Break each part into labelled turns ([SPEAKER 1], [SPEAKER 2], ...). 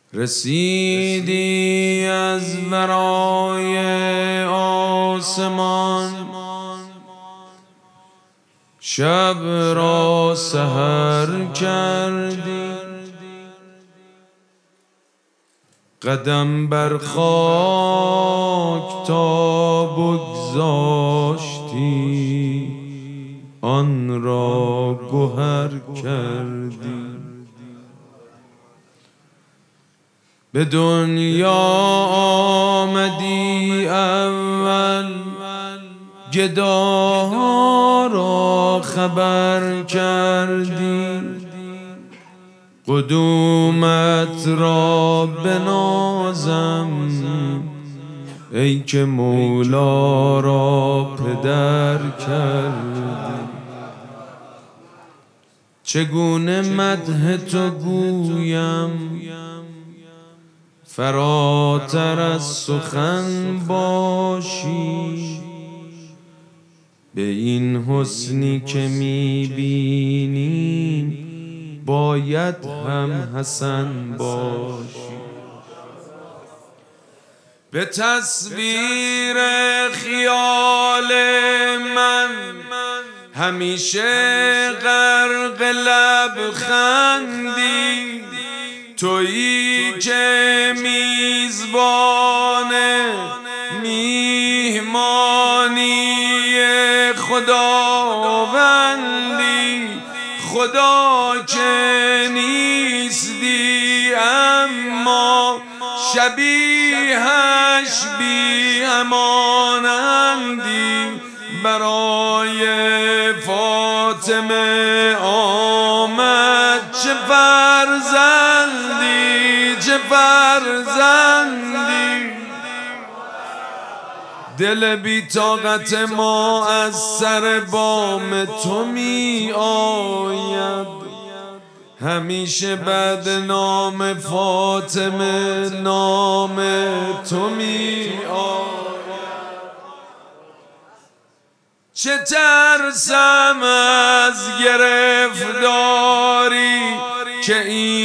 [SPEAKER 1] رسیدی از ورای آسمان، شب را سحر کردی، قدم بر خاک تا بگذاشتی، آن را گوهر کردی. به دنیا آمدی اول، گداها را خبر کردی، قدومت را بنازم ای که مولا را پدر کردی. چگونه مدح تو گویم فراتر از سخن باشی، به این حسنی که میبینی باید هم حسن باشی. به تصویر خیال من همیشه غرق لبخندی، تویی که میزبان میهمانی خداوندی، خدا که نیستی اما شبیهش بی همانندی. برای فاطمه آمد چه فرزندی، چه فرزندی. دل بی طاقت ما از سر بام تو می آید، همیشه بعد نام فاطمه نام تو می آید. چه ترسم از گرفتاری که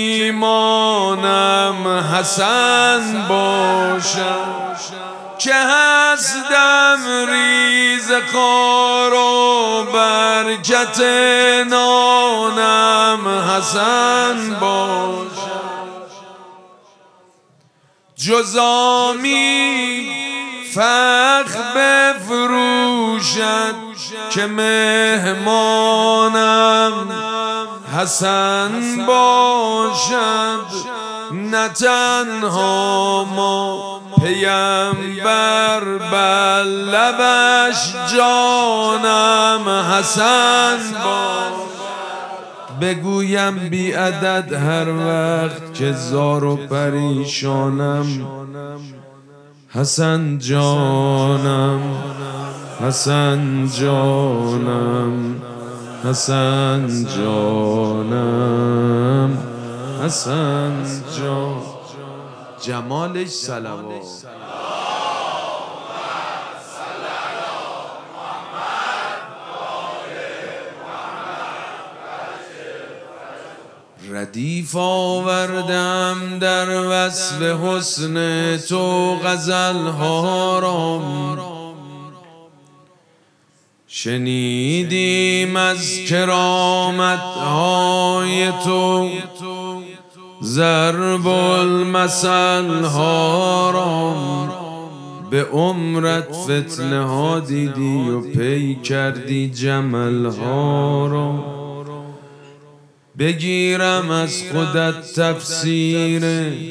[SPEAKER 1] ایمانم حسن باشد، که هستم ریز خار و برکت نانم حسن باشد. جز آمی فخر بفروشد که مهمانم حسن باشد. نه تنها ما پیمبر بر لبش جانم حسن باشد. بگویم بی عدد هر وقت که زار و پریشانم، حسن جانم، حسن جانم، حسن جانم، حسن جان. جمالش صلوات. ردیف آوردم در وصف حسن تو غزلها را، شنیدیم از کرامتهای تو ضرب المثل ها را. به عمرت فتنه ها دیدی و پی کردی جمل ها را. بگیرم از خودت تفسیر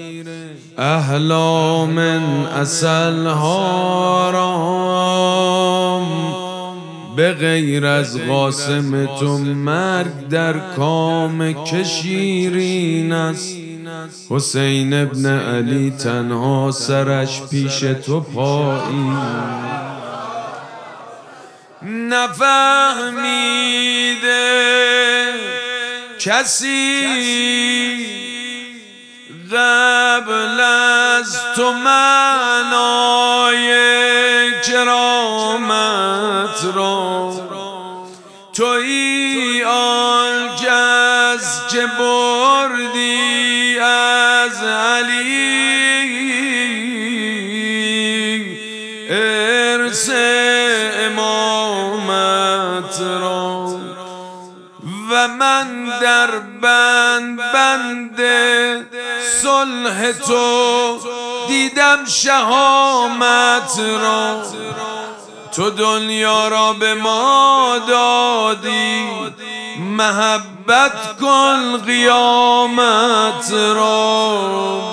[SPEAKER 1] احلام عسل ها را. به غیر از قاسم تو مرگ در کام که شیرین است. حسین ابن علی تنها سرش پیش تو پایی. نفهمیده کسی قبل از تو معنای کرامت را. تویی آن کس که بردی از علی بند صلح تو دیدم شهامت را، تو دنیا را به ما دادی، محبت کن قیامت را.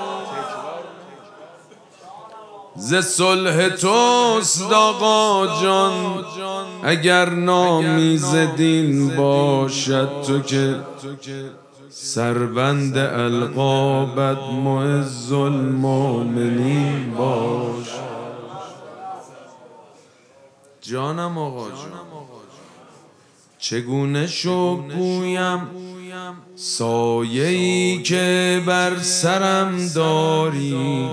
[SPEAKER 1] ز صلح توست آقا جان اگر نامی ز دین باشد، تو که سربند القابت معز المؤمنین باش. جانم آقا جان چگونه شکر گویم سایه‌ای که بر سرم داری،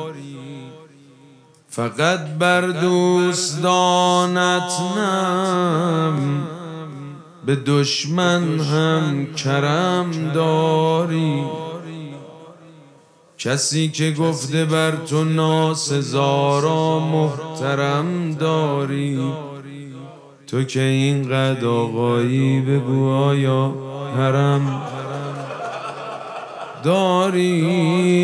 [SPEAKER 1] فقط بر دوستانت نم به دشمن هم کرم داری. کسی که گفته بر تو ناسزا محترم داری، تو که اینقدر آقایی بگو آیا حرم داری؟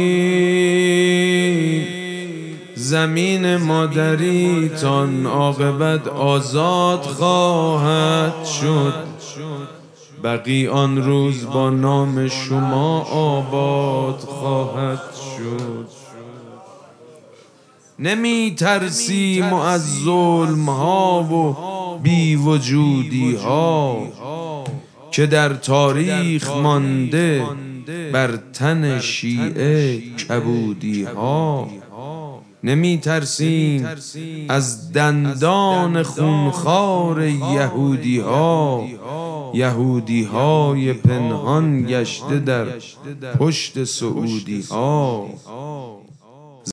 [SPEAKER 1] زمین مادریتان عاقبت آزاد خواهد شد، بقی آن روز با نام شما آباد خواهد شد. نمی ترسیم از ظلم ها و بی وجودی ها که در تاریخ مانده بر تن شیعه کبودی ها. نمی ترسیم از دندان خونخوار یهودی ها، یهودی های پنهان گشته در پشت سعودی ها.